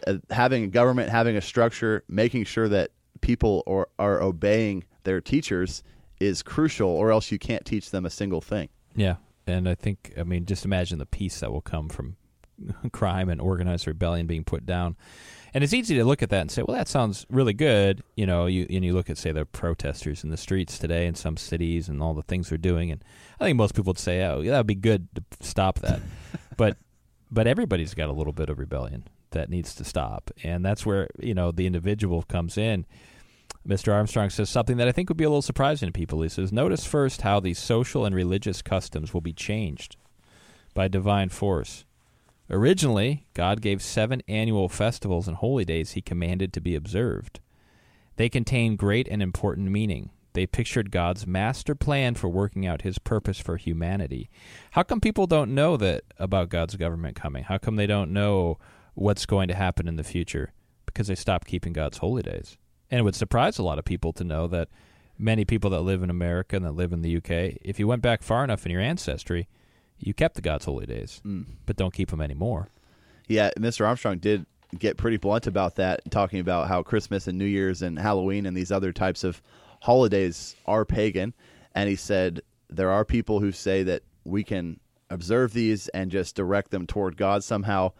Speaker 3: uh, having a government, having a structure, making sure that people are, are obeying their teachers is crucial, or else you can't teach them a single thing.
Speaker 2: Yeah, and I think, I mean, just imagine the peace that will come from crime and organized rebellion being put down. And it's easy to look at that and say, well, that sounds really good. You know, you and you look at, say, the protesters in the streets today in some cities and all the things they're doing, and I think most people would say, oh, yeah, that would be good to stop that. but but everybody's got a little bit of rebellion that needs to stop, and that's where, you know, the individual comes in. Mister Armstrong says something that I think would be a little surprising to people. He says, notice first how these social and religious customs will be changed by divine force. Originally, God gave seven annual festivals and holy days he commanded to be observed. They contain great and important meaning. They pictured God's master plan for working out his purpose for humanity. How come people don't know that about God's government coming? How come they don't know what's going to happen in the future? Because they stopped keeping God's holy days. And it would surprise a lot of people to know that many people that live in America and that live in the U K, if you went back far enough in your ancestry, you kept the God's holy days, mm. but don't keep them anymore.
Speaker 3: Yeah, Mister Armstrong did get pretty blunt about that, talking about how Christmas and New Year's and Halloween and these other types of holidays are pagan. And he said there are people who say that we can observe these and just direct them toward God somehow,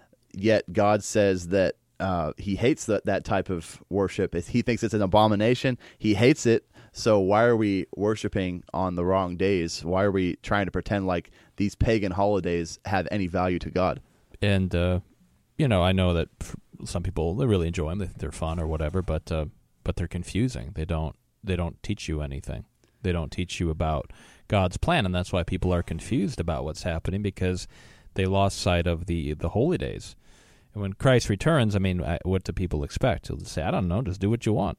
Speaker 3: yet God says that uh, he hates that, that type of worship. He thinks it's an abomination. He hates it. So why are we worshiping on the wrong days? Why are we trying to pretend like these pagan holidays have any value to God?
Speaker 2: And, uh, you know, I know that some people, they really enjoy them. They think they're fun or whatever, but uh, but they're confusing. They don't they don't teach you anything. They don't teach you about God's plan, and that's why people are confused about what's happening, because they lost sight of the, the holy days. And when Christ returns, I mean, I, what do people expect? He'll say, I don't know, just do what you want.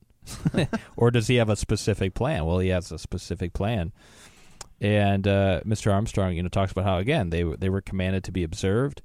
Speaker 2: Or does he have a specific plan? Well, he has a specific plan. And uh, Mister Armstrong, you know, talks about how, again, they, they were commanded to be observed,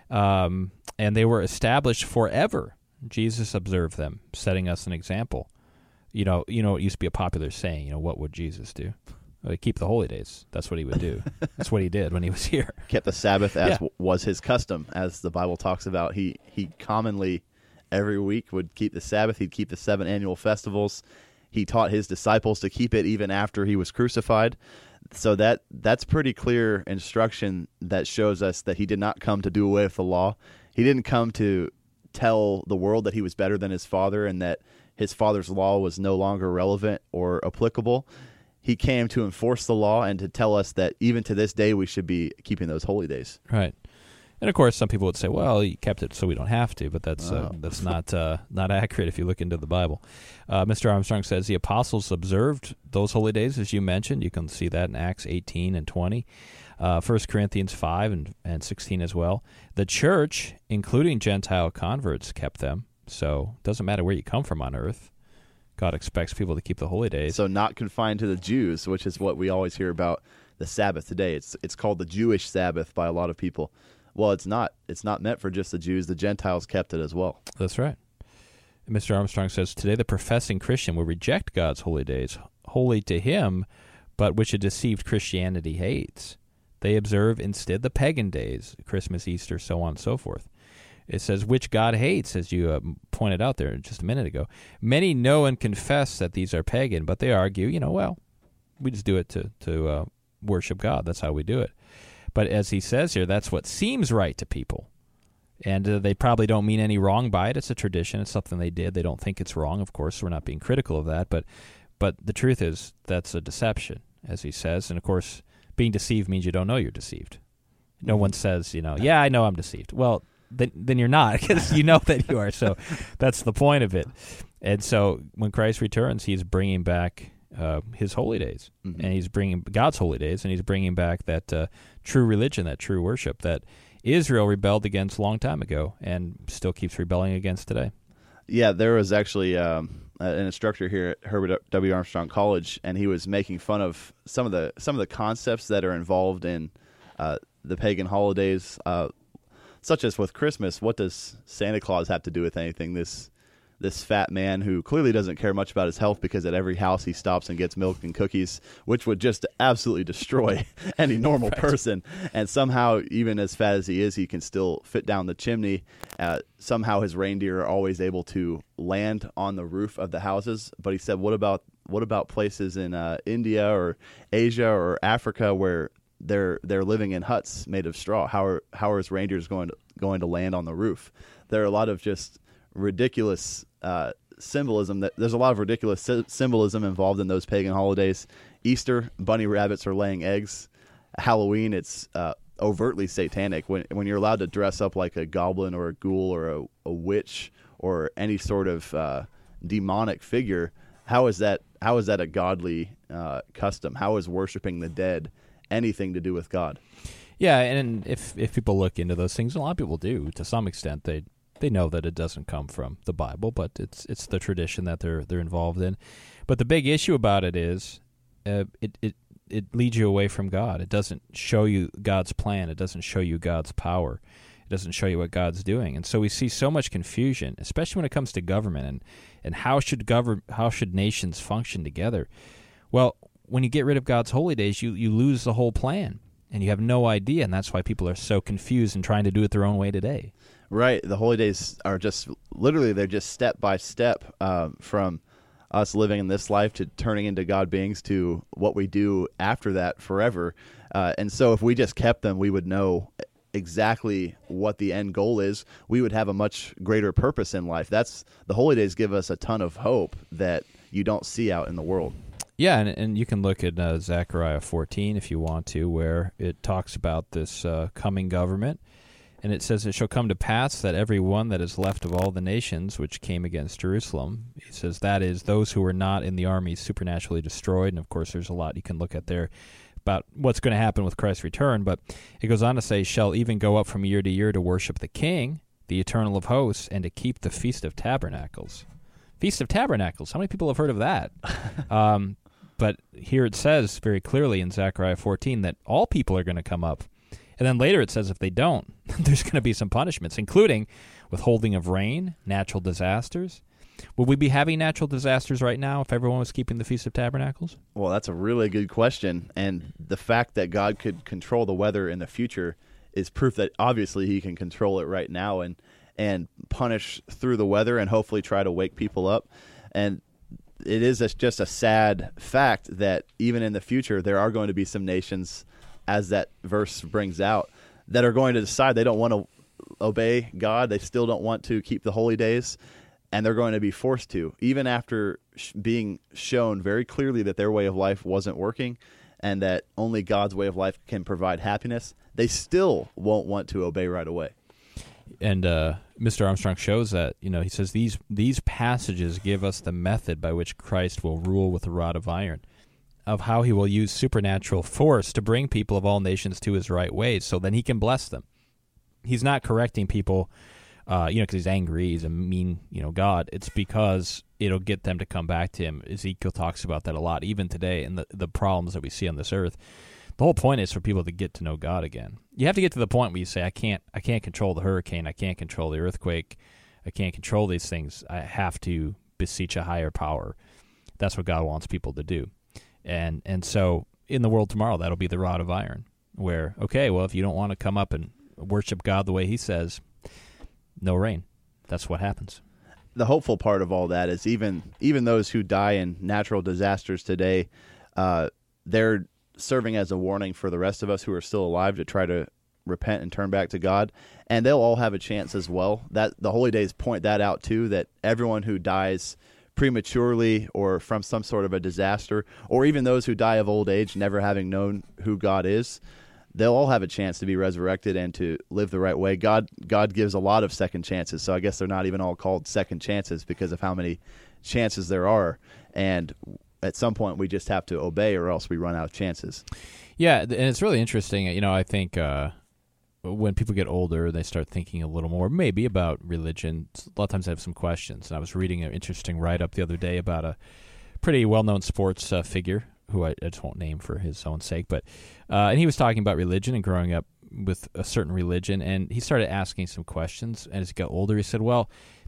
Speaker 2: um, and they were established forever. Jesus observed them, setting us an example. You know, you know, it used to be a popular saying, you know, what would Jesus do? Well, he'd keep the holy days. That's what he would do. That's what he did when he was here.
Speaker 3: Kept the Sabbath as
Speaker 2: yeah.
Speaker 3: w- was his custom, as the Bible talks about. He he commonly every week would keep the Sabbath. He'd keep the seven annual festivals. He taught his disciples to keep it even after he was crucified. So that that's pretty clear instruction that shows us that he did not come to do away with the law. He didn't come to tell the world that he was better than his Father and that his Father's law was no longer relevant or applicable. He came to enforce the law and to tell us that even to this day we should be keeping those holy days.
Speaker 2: Right. And of course, some people would say, "Well, he kept it so we don't have to," but that's uh,
Speaker 3: Oh.
Speaker 2: that's not uh, not accurate if you look into the Bible. Uh, Mister Armstrong says the apostles observed those holy days, as you mentioned. You can see that in Acts eighteen and twenty, uh, First Corinthians five and, and sixteen as well. The church, including Gentile converts, kept them. So it doesn't matter where you come from on earth. God expects people to keep the holy days.
Speaker 3: So not confined to the Jews, which is what we always hear about the Sabbath today. It's it's called the Jewish Sabbath by a lot of people. Well, it's not. It's not meant for just the Jews. The Gentiles kept it as well.
Speaker 2: That's right. Mister Armstrong says, today the professing Christian will reject God's holy days, holy to him, but which a deceived Christianity hates. They observe instead the pagan days, Christmas, Easter, so on and so forth. It says, which God hates, as you uh, pointed out there just a minute ago. Many know and confess that these are pagan, but they argue, you know, well, we just do it to, to uh, worship God. That's how we do it. But as he says here, that's what seems right to people. And uh, they probably don't mean any wrong by it. It's a tradition. It's something they did. They don't think it's wrong, of course. We're not being critical of that. But but the truth is that's a deception, as he says. And, of course, being deceived means you don't know you're deceived. No one says, you know, yeah, I know I'm deceived. Well, then, then you're not, because you know that you are. So that's the point of it. And so when Christ returns, he's bringing back uh, his holy days. Mm-hmm. And he's bringing God's holy days, and he's bringing back that uh, true religion, that true worship that Israel rebelled against a long time ago and still keeps rebelling against today.
Speaker 3: Yeah, there was actually um, an instructor here at Herbert W. Armstrong College, and he was making fun of some of the some of the concepts that are involved in uh, the pagan holidays, uh, such as with Christmas. What does Santa Claus have to do with anything? This this fat man who clearly doesn't care much about his health, because at every house he stops and gets milk and cookies, which would just absolutely destroy any normal right. person. And somehow, even as fat as he is, he can still fit down the chimney. Uh, somehow his reindeer are always able to land on the roof of the houses. But he said, what about what about places in uh, India or Asia or Africa where they're they're living in huts made of straw? How are how are his reindeers going to going to land on the roof? There are a lot of just ridiculous uh, symbolism. That there's a lot of ridiculous sy- symbolism involved in those pagan holidays. Easter, bunny rabbits are laying eggs. Halloween, it's uh, overtly satanic. When when you're allowed to dress up like a goblin or a ghoul or a, a witch or any sort of uh, demonic figure, how is that? How is that a godly uh, custom? How is worshiping the dead anything to do with God?
Speaker 2: Yeah, and if if people look into those things, a lot of people do to some extent. They they know that it doesn't come from the Bible, but it's it's the tradition that they're they're involved in. But the big issue about it is uh, it it it leads you away from God. It doesn't show you God's plan. It doesn't show you God's power. It doesn't show you what God's doing. And so we see so much confusion, especially when it comes to government and and how should govern how should nations function together. Well, when you get rid of God's holy days, you you lose the whole plan. And you have no idea, and that's why people are so confused and trying to do it their own way today.
Speaker 3: Right. The holy days are just, literally, they're just step by step um, from us living in this life to turning into God beings to what we do after that forever. Uh, and so if we just kept them, we would know exactly what the end goal is. We would have a much greater purpose in life. That's the holy days give us a ton of hope that you don't see out in the world.
Speaker 2: Yeah, and, and you can look at uh, Zechariah fourteen if you want to, where it talks about this uh, coming government. And it says, it shall come to pass that every one that is left of all the nations which came against Jerusalem, he says, that is, those who were not in the army supernaturally destroyed. And, of course, there's a lot you can look at there about what's going to happen with Christ's return. But it goes on to say, shall even go up from year to year to worship the King, the Eternal of hosts, and to keep the Feast of Tabernacles. Feast of Tabernacles. How many people have heard of that? um But here it says very clearly in Zechariah fourteen that all people are going to come up. And then later it says if they don't, there's going to be some punishments, including withholding of rain, natural disasters. Would we be having natural disasters right now if everyone was keeping the Feast of Tabernacles?
Speaker 3: Well, that's a really good question. And the fact that God could control the weather in the future is proof that obviously he can control it right now and, and punish through the weather and hopefully try to wake people up. And it is a, just a sad fact that even in the future, there are going to be some nations, as that verse brings out, that are going to decide they don't want to obey God. They still don't want to keep the holy days, and they're going to be forced to, even after sh- being shown very clearly that their way of life wasn't working and that only God's way of life can provide happiness. They still won't want to obey right away.
Speaker 2: And uh, Mister Armstrong shows that, you know, he says these these passages give us the method by which Christ will rule with a rod of iron, of how he will use supernatural force to bring people of all nations to his right ways so then he can bless them. He's not correcting people, uh, you know, because he's angry, he's a mean, you know, God. It's because it'll get them to come back to him. Ezekiel talks about that a lot, even today, and the, the problems that we see on this earth. The whole point is for people to get to know God again. You have to get to the point where you say, I can't I can't control the hurricane, I can't control the earthquake, I can't control these things. I have to beseech a higher power. That's what God wants people to do. And and so in the world tomorrow, that'll be the rod of iron, where, okay, well, if you don't want to come up and worship God the way he says, no rain. That's what happens.
Speaker 3: The hopeful part of all that is even even those who die in natural disasters today, uh, they're serving as a warning for the rest of us who are still alive to try to repent and turn back to God, and they'll all have a chance as well. That the holy days point that out too, that everyone who dies prematurely or from some sort of a disaster, or even those who die of old age never having known who God is, they'll all have a chance to be resurrected and to live the right way. God God gives a lot of second chances, so I guess they're not even all called second chances because of how many chances there are. And at some point, we just have to obey or else we run out of chances.
Speaker 2: Yeah, and it's really interesting. You know, I think uh, when people get older, they start thinking a little more maybe about religion. A lot of times they have some questions. And I was reading an interesting write-up the other day about a pretty well-known sports uh, figure who I, I just won't name for his own sake. But uh, and he was talking about religion and growing up with a certain religion, and he started asking some questions. And as he got older, he said, well,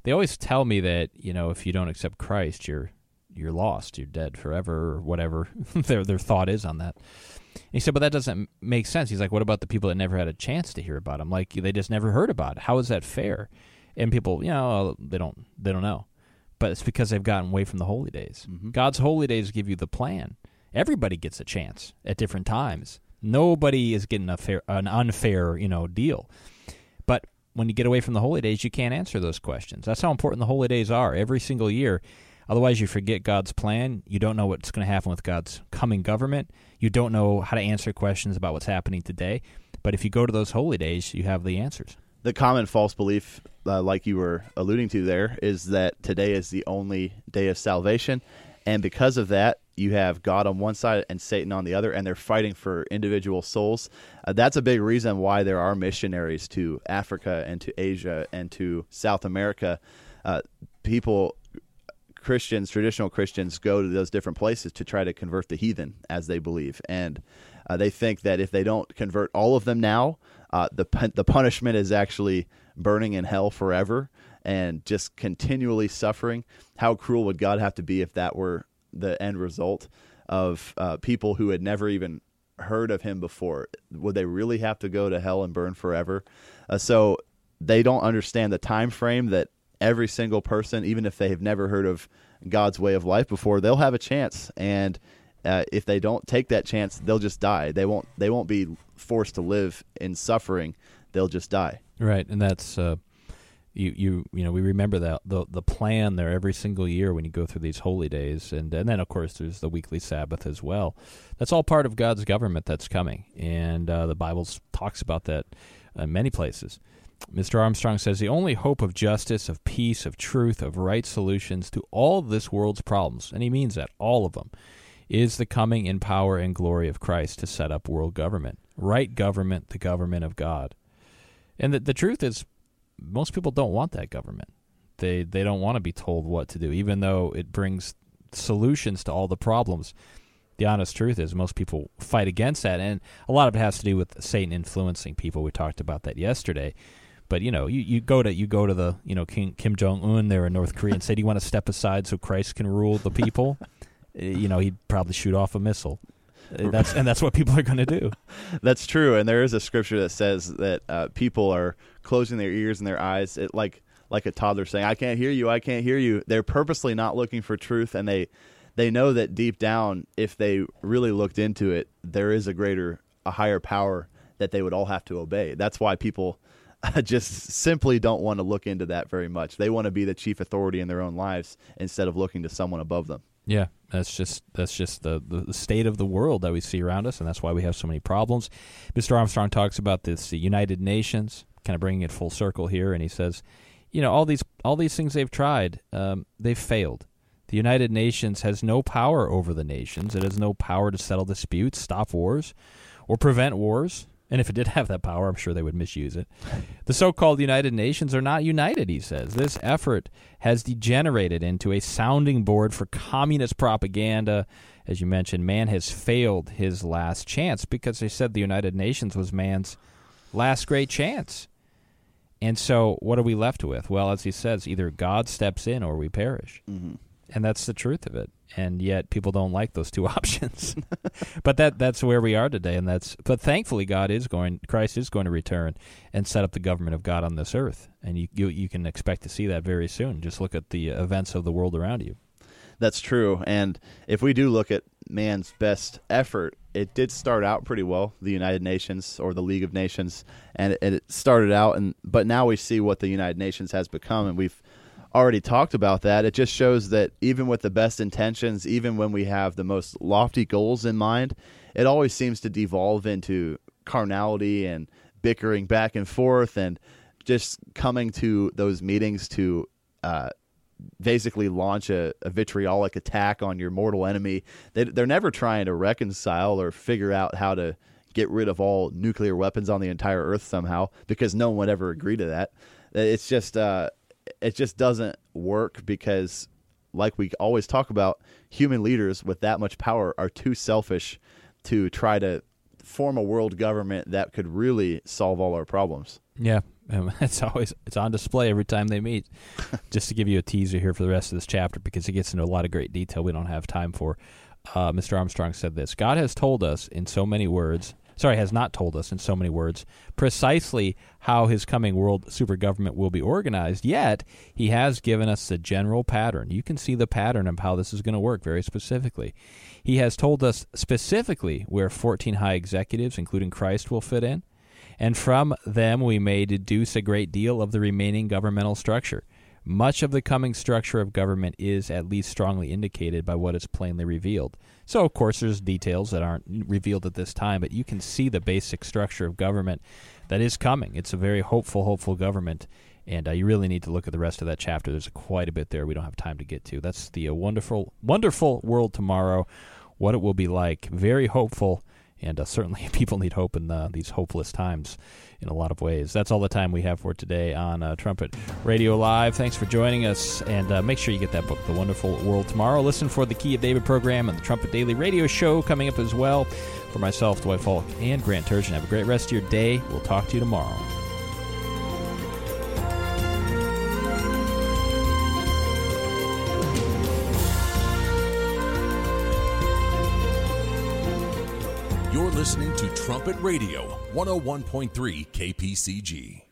Speaker 2: they always tell me that, you know, if you don't accept Christ, you're you're lost, you're dead forever, or whatever their their thought is on that. And he said, but that doesn't make sense. He's like, what about the people that never had a chance to hear about him? Like, they just never heard about it. How is that fair? And people, you know, they don't they don't know. But it's because they've gotten away from the holy days. Mm-hmm. God's holy days give you the plan. Everybody gets a chance at different times. Nobody is getting a fair, an unfair, you know, deal. But when you get away from the holy days, you can't answer those questions. That's how important the holy days are every single year. Otherwise, you forget God's plan. You don't know what's going to happen with God's coming government. You don't know how to answer questions about what's happening today. But if you go to those holy days, you have the answers.
Speaker 3: The common false belief, uh, like you were alluding to there, is that today is the only day of salvation. And because of that, you have God on one side and Satan on the other, and they're fighting for individual souls. Uh, that's a big reason why there are missionaries to Africa and to Asia and to South America. Uh, people, Christians, traditional Christians, go to those different places to try to convert the heathen, as they believe. And uh, they think that if they don't convert all of them now, uh, the the punishment is actually burning in hell forever and just continually suffering. How cruel would God have to be if that were the end result of uh, people who had never even heard of him before? Would they really have to go to hell and burn forever? Uh, so they don't understand the time frame that every single person, even if they have never heard of God's way of life before, they'll have a chance. And uh, if they don't take that chance, they'll just die. They won't. They won't be forced to live in suffering. They'll just die.
Speaker 2: Right, and that's uh, you. You you know we remember that the the plan there every single year when you go through these holy days, and and then of course there's the weekly Sabbath as well. That's all part of God's government that's coming, and uh, the Bible talks about that in many places. Mister Armstrong says the only hope of justice, of peace, of truth, of right solutions to all this world's problems, and he means that, all of them, is the coming in power and glory of Christ to set up world government. Right government, the government of God. And the, the truth is, most people don't want that government. They they don't want to be told what to do, even though it brings solutions to all the problems. The honest truth is most people fight against that, and a lot of it has to do with Satan influencing people. We talked about that yesterday. But you know, you, you go to you go to the you know King Kim Jong Un there in North Korea and say, "Do you want to step aside so Christ can rule the people?" You know, he'd probably shoot off a missile. That's and that's what people are going to do.
Speaker 3: That's true, and there is a scripture that says that uh, people are closing their ears and their eyes, it, like like a toddler saying, "I can't hear you, I can't hear you." They're purposely not looking for truth, and they they know that deep down, if they really looked into it, there is a greater, a higher power that they would all have to obey. That's why people just simply don't want to look into that very much. They want to be the chief authority in their own lives instead of looking to someone above them.
Speaker 2: Yeah, that's just that's just the, the state of the world that we see around us, and that's why we have so many problems. Mister Armstrong talks about this, the United Nations, kind of bringing it full circle here, and he says, you know, all these all these things they've tried, um, they've failed. The United Nations has no power over the nations. It has no power to settle disputes, stop wars, or prevent wars. And if it did have that power, I'm sure they would misuse it. The so-called United Nations are not united, he says. This effort has degenerated into a sounding board for communist propaganda. As you mentioned, man has failed his last chance because they said the United Nations was man's last great chance. And so what are we left with? Well, as he says, either God steps in or we perish. Mm-hmm. And that's the truth of it. And yet people don't like those two options. But that that's where we are today, and that's but thankfully God is going Christ is going to return and set up the government of God on this earth. And you you, you can expect to see that very soon. Just look at the events of the world around you.
Speaker 3: That's true. And if we do look at man's best effort, it did start out pretty well, the United Nations or the League of Nations, and it, it started out and but now we see what the United Nations has become, and we've already talked about that. It just shows that even with the best intentions, even when we have the most lofty goals in mind, it always seems to devolve into carnality and bickering back and forth and just coming to those meetings to uh, basically launch a, a vitriolic attack on your mortal enemy. They, they're never trying to reconcile or figure out how to get rid of all nuclear weapons on the entire earth somehow, because no one would ever agree to that. It's just... Uh, It just doesn't work because, like we always talk about, human leaders with that much power are too selfish to try to form a world government that could really solve all our problems.
Speaker 2: Yeah, um, it's always it's on display every time they meet. Just to give you a teaser here for the rest of this chapter, because it gets into a lot of great detail we don't have time for. Uh, Mister Armstrong said this: God has told us in so many words, sorry, has not told us in so many words, precisely how his coming world super government will be organized, yet he has given us the general pattern. You can see the pattern of how this is going to work very specifically. He has told us specifically where fourteen high executives, including Christ, will fit in, and from them we may deduce a great deal of the remaining governmental structure. Much of the coming structure of government is at least strongly indicated by what is plainly revealed. So, of course, there's details that aren't revealed at this time, but you can see the basic structure of government that is coming. It's a very hopeful, hopeful government, and uh, you really need to look at the rest of that chapter. There's quite a bit there we don't have time to get to. That's the uh, wonderful, wonderful world tomorrow, what it will be like. Very hopeful, and uh, certainly people need hope in uh, these hopeless times in a lot of ways. That's all the time we have for today on uh, Trumpet Radio Live. Thanks for joining us, and uh, make sure you get that book, The Wonderful World Tomorrow. Listen for the Key of David program and the Trumpet Daily Radio Show coming up as well. For myself, Dwight Falk, and Grant Turgeon, have a great rest of your day. We'll talk to you tomorrow.
Speaker 1: You're listening to Trumpet Radio, one oh one point three K P C G.